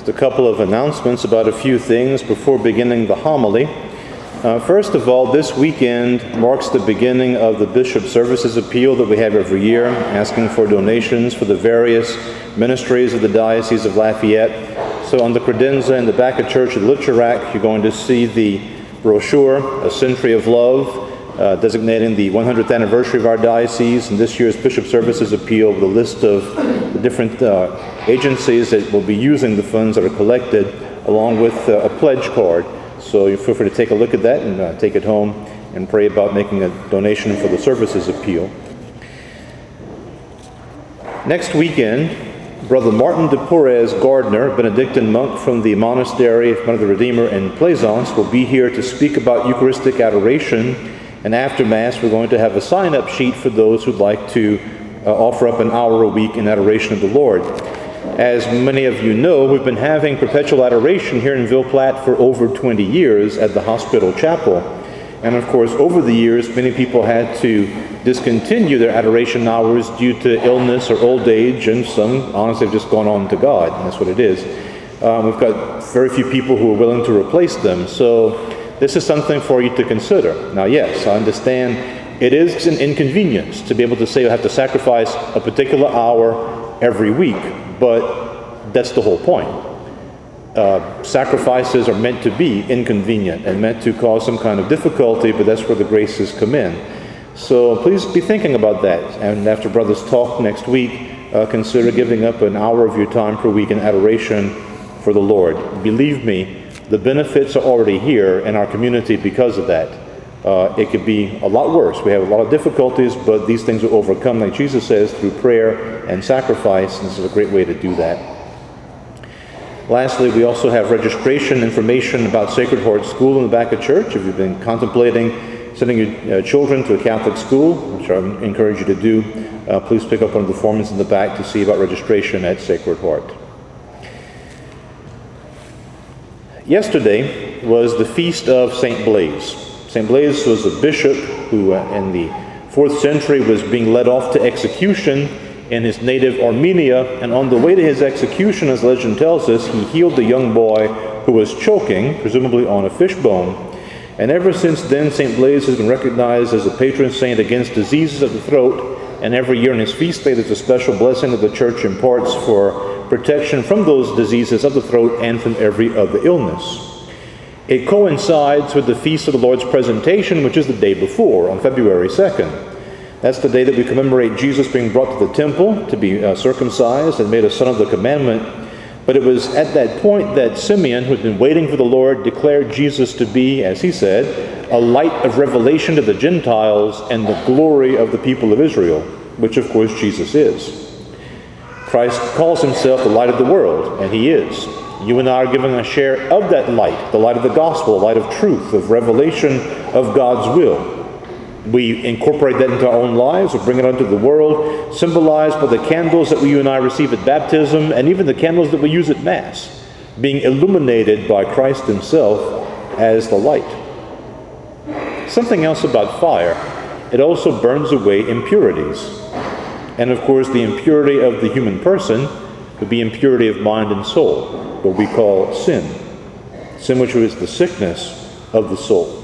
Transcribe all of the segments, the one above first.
Just a couple of announcements about a few things before beginning the homily. First of all, this weekend marks the beginning of the Bishop Services Appeal that we have every year, asking for donations for the various ministries of the Diocese of Lafayette. So on the credenza in the back of Church of Litcherac, you're going to see the brochure, A Century of Love, designating the 100th anniversary of our diocese, and this year's Bishop Services Appeal with a list of the different agencies that will be using the funds that are collected, along with a pledge card. So you feel free to take a look at that and take it home and pray about making a donation for the Services Appeal. Next weekend, Brother Martin de Porres Gardner, Benedictine monk from the monastery of Mother of the Redeemer in Plaisance, will be here to speak about Eucharistic adoration. And after Mass, we're going to have a sign-up sheet for those who'd like to offer up an hour a week in adoration of the Lord. As many of you know, we've been having perpetual adoration here in Ville Platte for over 20 years at the hospital chapel. And of course, over the years, many people had to discontinue their adoration hours due to illness or old age, and some, honestly, have just gone on to God, and that's what it is. We've got very few people who are willing to replace them, so this is something for you to consider. Now, yes, I understand it is an inconvenience to be able to say you have to sacrifice a particular hour every week, but that's the whole point. Sacrifices are meant to be inconvenient and meant to cause some kind of difficulty, but that's where the graces come in. So please be thinking about that. And after Brother's talk next week, consider giving up an hour of your time per week in adoration for the Lord. Believe me, the benefits are already here in our community because of that. It could be a lot worse. We have a lot of difficulties, but these things are overcome, like Jesus says, through prayer and sacrifice, and this is a great way to do that. Lastly, we also have registration information about Sacred Heart School in the back of church. If you've been contemplating sending your children to a Catholic school, which I encourage you to do, please pick up one of the forms in the back to see about registration at Sacred Heart. Yesterday was the feast of St. Blaise. St. Blaise was a bishop who in the 4th century was being led off to execution in his native Armenia, and on the way to his execution, as legend tells us, he healed the young boy who was choking, presumably on a fishbone. And ever since then, St. Blaise has been recognized as a patron saint against diseases of the throat, and every year on his feast day there's a special blessing that the Church imparts for protection from those diseases of the throat and from every other illness. It coincides with the Feast of the Lord's Presentation, which is the day before, on February 2nd. That's the day that we commemorate Jesus being brought to the temple to be circumcised and made a son of the commandment. But it was at that point that Simeon, who had been waiting for the Lord, declared Jesus to be, as he said, a light of revelation to the Gentiles and the glory of the people of Israel, which of course Jesus is. Christ calls himself the light of the world, and he is. You and I are given a share of that light, the light of the gospel, light of truth, of revelation of God's will. We incorporate that into our own lives, or bring it unto the world, symbolized by the candles that you and I receive at baptism, and even the candles that we use at Mass, being illuminated by Christ himself as the light. Something else about fire, it also burns away impurities. And of course, the impurity of the human person would be impurity of mind and soul, what we call sin. Sin, which is the sickness of the soul.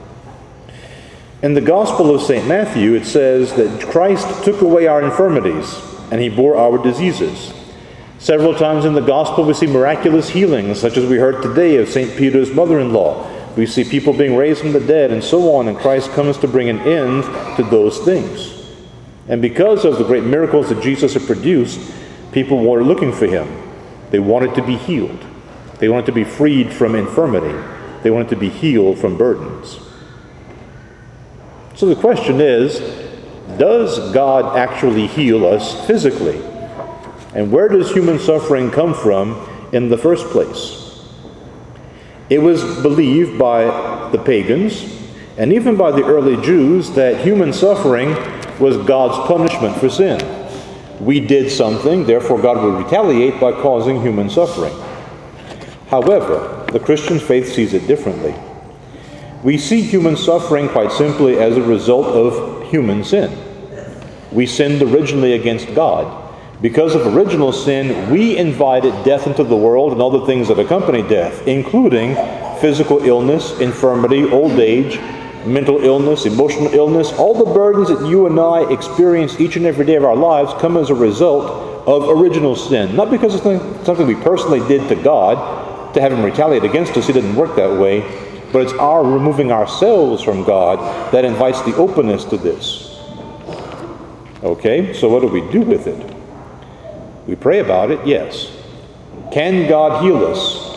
In the Gospel of St. Matthew, it says that Christ took away our infirmities and he bore our diseases. Several times in the Gospel we see miraculous healings, such as we heard today of St. Peter's mother-in-law. We see people being raised from the dead and so on, and Christ comes to bring an end to those things. And because of the great miracles that Jesus had produced, people were looking for him. They wanted to be healed. They wanted to be freed from infirmity. They wanted to be healed from burdens. So the question is, does God actually heal us physically? And where does human suffering come from in the first place? It was believed by the pagans, and even by the early Jews, that human suffering was God's punishment for sin. We did something, therefore God would retaliate by causing human suffering. However, the Christian faith sees it differently. We see human suffering quite simply as a result of human sin. We sinned originally against God. Because of original sin, we invited death into the world and all the things that accompany death, including physical illness, infirmity, old age, mental illness, emotional illness. All the burdens that you and I experience each and every day of our lives come as a result of original sin. Not because it's something we personally did to God to have Him retaliate against us. He didn't work that way. But it's our removing ourselves from God that invites the openness to this. Okay, so what do we do with it? We pray about it, yes. Can God heal us?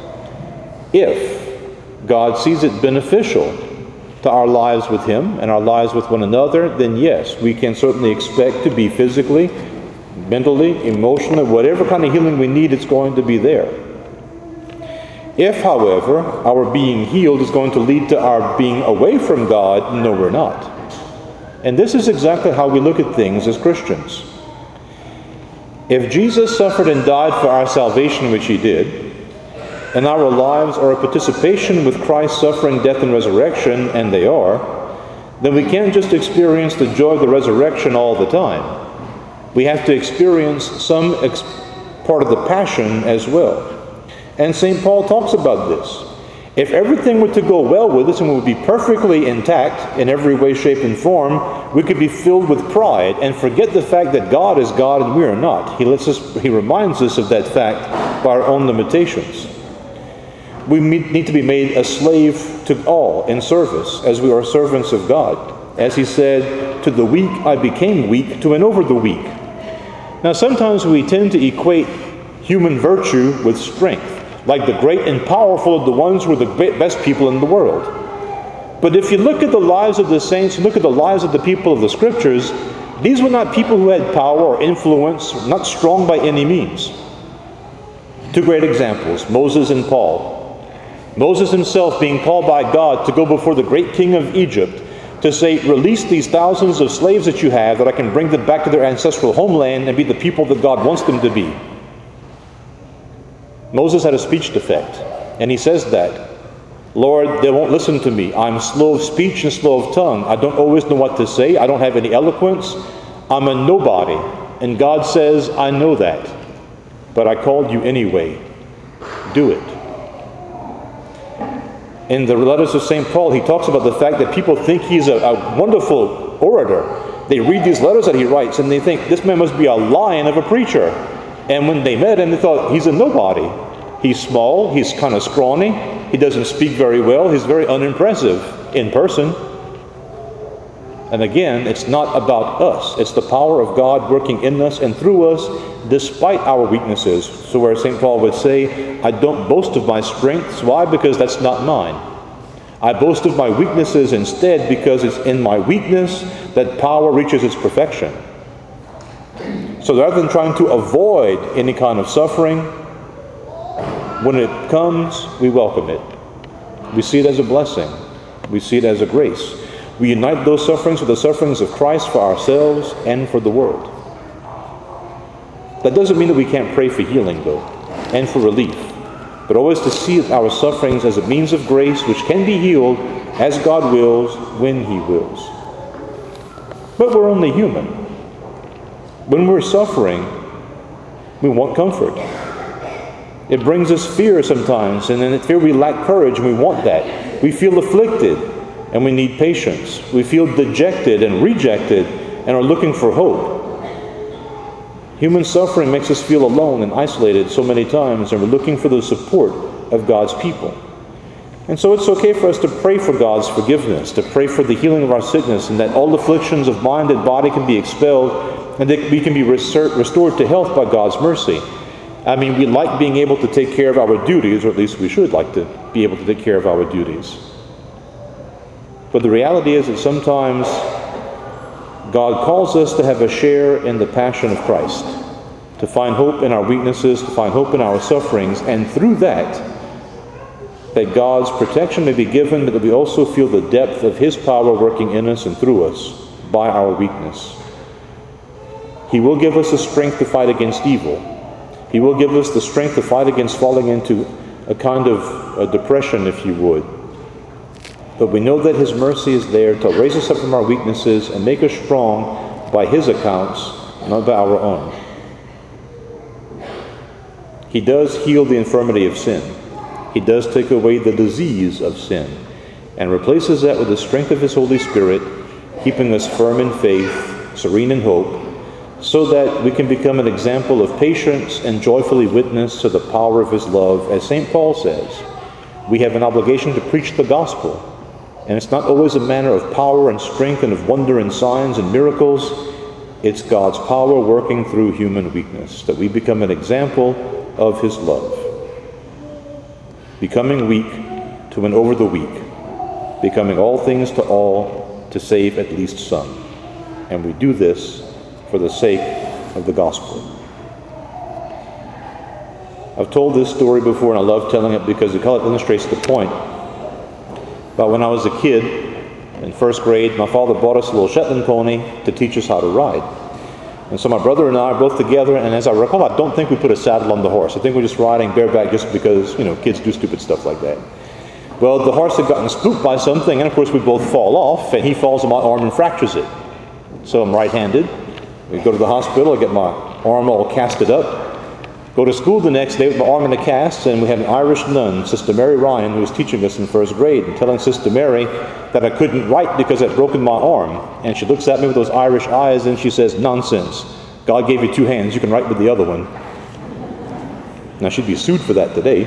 If God sees it beneficial to our lives with Him and our lives with one another, then yes, we can certainly expect to be physically, mentally, emotionally, whatever kind of healing we need, it's going to be there. If, however, our being healed is going to lead to our being away from God, no, we're not. And this is exactly how we look at things as Christians. If Jesus suffered and died for our salvation, which He did, and our lives are a participation with Christ's suffering, death, and resurrection, and they are, then we can't just experience the joy of the resurrection all the time. We have to experience some part of the passion as well. And St. Paul talks about this. If everything were to go well with us and we would be perfectly intact in every way, shape, and form, we could be filled with pride and forget the fact that God is God and we are not. He reminds us of that fact by our own limitations. We need to be made a slave to all in service as we are servants of God. As He said, to the weak I became weak to win over the weak. Now sometimes we tend to equate human virtue with strength, like the great and powerful are the ones who are the best people in the world. But if you look at the lives of the saints, you look at the lives of the people of the Scriptures, these were not people who had power or influence, not strong by any means. Two great examples, Moses and Paul. Moses himself being called by God to go before the great king of Egypt to say, release these thousands of slaves that you have that I can bring them back to their ancestral homeland and be the people that God wants them to be. Moses had a speech defect, and he says that, Lord, they won't listen to me. I'm slow of speech and slow of tongue. I don't always know what to say. I don't have any eloquence. I'm a nobody. And God says, I know that, but I called you anyway. Do it. In the letters of St. Paul, he talks about the fact that people think he's a wonderful orator. They read these letters that he writes, and they think, this man must be a lion of a preacher. And when they met him, they thought, he's a nobody. He's small, he's kind of scrawny, he doesn't speak very well, he's very unimpressive in person. And again, it's not about us. It's the power of God working in us and through us despite our weaknesses. So where St. Paul would say, I don't boast of my strengths. Why? Because that's not mine. I boast of my weaknesses instead because it's in my weakness that power reaches its perfection. So rather than trying to avoid any kind of suffering, when it comes, we welcome it. We see it as a blessing. We see it as a grace. We unite those sufferings with the sufferings of Christ for ourselves and for the world. That doesn't mean that we can't pray for healing, though, and for relief, but always to see our sufferings as a means of grace which can be healed as God wills, when He wills. But we're only human. When we're suffering, we want comfort. It brings us fear sometimes, and in that fear we lack courage, and we want that. We feel afflicted, and we need patience. We feel dejected and rejected, and are looking for hope. Human suffering makes us feel alone and isolated so many times, and we're looking for the support of God's people. And so it's okay for us to pray for God's forgiveness, to pray for the healing of our sickness, and that all afflictions of mind and body can be expelled, and that we can be restored to health by God's mercy. I mean, we like being able to take care of our duties, or at least we should like to be able to take care of our duties. But the reality is that sometimes God calls us to have a share in the passion of Christ, to find hope in our weaknesses, to find hope in our sufferings, and through that God's protection may be given, but that we also feel the depth of His power working in us and through us by our weakness. He will give us the strength to fight against evil. He will give us the strength to fight against falling into a kind of a depression, if you would. But we know that His mercy is there to raise us up from our weaknesses and make us strong by His accounts, not by our own. He does heal the infirmity of sin. He does take away the disease of sin and replaces that with the strength of his Holy Spirit, keeping us firm in faith, serene in hope, so that we can become an example of patience and joyfully witness to the power of his love. As St. Paul says, we have an obligation to preach the gospel, and it's not always a matter of power and strength and of wonder and signs and miracles. It's God's power working through human weakness, that we become an example of his love. Becoming weak to win over the weak, becoming all things to all to save at least some. And we do this for the sake of the gospel. I've told this story before, and I love telling it because it illustrates the point. But when I was a kid, in first grade, my father bought us a little Shetland pony to teach us how to ride. And so my brother and I are both together, and as I recall, I don't think we put a saddle on the horse. I think we're just riding bareback just because, kids do stupid stuff like that. Well, the horse had gotten spooked by something, and of course we both fall off, and he falls on my arm and fractures it. So I'm right-handed. We go to the hospital, I get my arm all casted up. Go to school the next day with my arm in a cast, and we had an Irish nun, Sister Mary Ryan, who was teaching us in first grade, and telling Sister Mary that I couldn't write because I'd broken my arm. And she looks at me with those Irish eyes, and she says, "Nonsense. God gave you two hands. You can write with the other one." Now, she'd be sued for that today.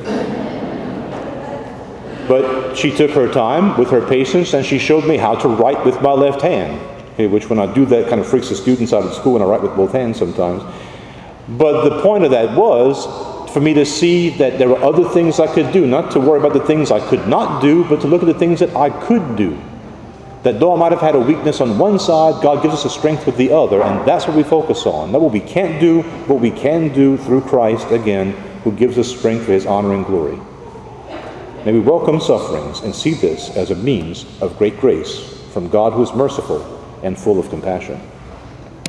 But she took her time with her patience, and she showed me how to write with my left hand, which when I do that kind of freaks the students out at school, and I write with both hands sometimes. But the point of that was for me to see that there were other things I could do, not to worry about the things I could not do, but to look at the things that I could do. That though I might have had a weakness on one side, God gives us a strength with the other, and that's what we focus on. Not what we can't do, what we can do through Christ, again, who gives us strength for his honor and glory. May we welcome sufferings and see this as a means of great grace from God who is merciful and full of compassion.